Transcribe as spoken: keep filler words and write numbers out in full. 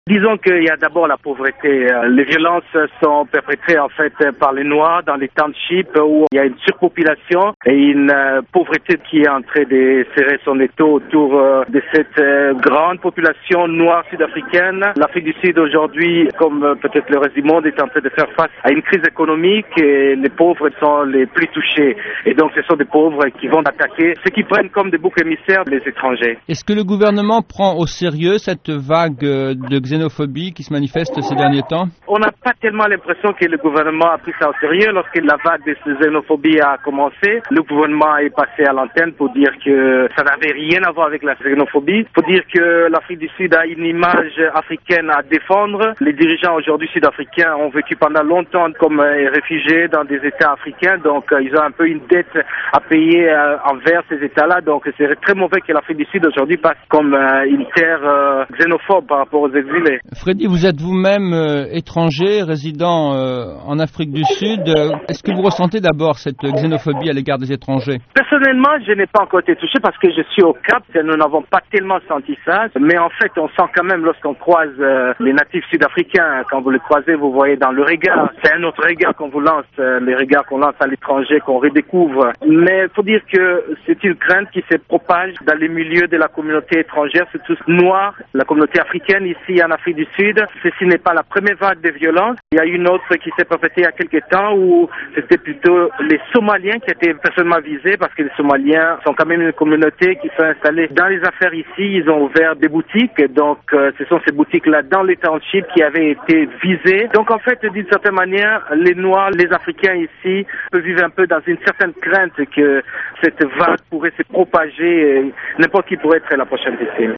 Disons qu'il y a d'abord la pauvreté. Les violences sont perpétrées en fait par les Noirs dans les townships où il y a une surpopulation et une euh, pauvreté qui est en train de serrer son étau autour euh, de cette euh, grande population noire sud-africaine. L'Afrique du Sud aujourd'hui, comme euh, peut-être le reste du monde, est en train de faire face à une crise économique et les pauvres sont les plus touchés. Et donc ce sont des pauvres qui vont attaquer ceux qui prennent comme des boucs émissaires les étrangers. Est-ce que le gouvernement prend au sérieux cette vague de xénophobie qui se manifeste ces derniers temps? On n'a pas tellement l'impression que le gouvernement a pris ça au sérieux. Lorsque la vague de xénophobie a commencé, le gouvernement est passé à l'antenne pour dire que ça n'avait rien à voir avec la xénophobie, pour dire que l'Afrique du Sud a une image africaine à défendre. Les dirigeants aujourd'hui sud-africains ont vécu pendant longtemps comme réfugiés dans des États africains, donc ils ont un peu une dette à payer envers ces États-là. Donc c'est très mauvais que l'Afrique du Sud aujourd'hui passe comme une terre xénophobe par rapport aux exilés. Freddy, vous êtes vous-même euh, étranger, résident euh, en Afrique du Sud. Euh, est-ce que vous ressentez d'abord cette xénophobie à l'égard des étrangers? Personnellement, je n'ai pas encore été touché parce que je suis au Cap. Nous n'avons pas tellement senti ça. Mais en fait, on sent quand même lorsqu'on croise euh, les natifs sud-africains, quand vous les croisez, vous voyez dans le regard. C'est un autre regard qu'on vous lance, euh, les regards qu'on lance à l'étranger, qu'on redécouvre. Mais il faut dire que c'est une crainte qui se propage dans les milieux de la communauté étrangère, surtout noire, la communauté africaine ici en Afrique du Sud. Ceci n'est pas la première vague de violence. Il y a une autre qui s'est perpétrée il y a quelques temps où c'était plutôt les Somaliens qui étaient personnellement visés parce que les Somaliens sont quand même une communauté qui s'est installée dans les affaires ici. Ils ont ouvert des boutiques. Donc, euh, ce sont ces boutiques-là dans les townships qui avaient été visées. Donc, en fait, d'une certaine manière, les Noirs, les Africains ici peuvent vivre un peu dans une certaine crainte que cette vague pourrait se propager et n'importe qui pourrait être la prochaine victime.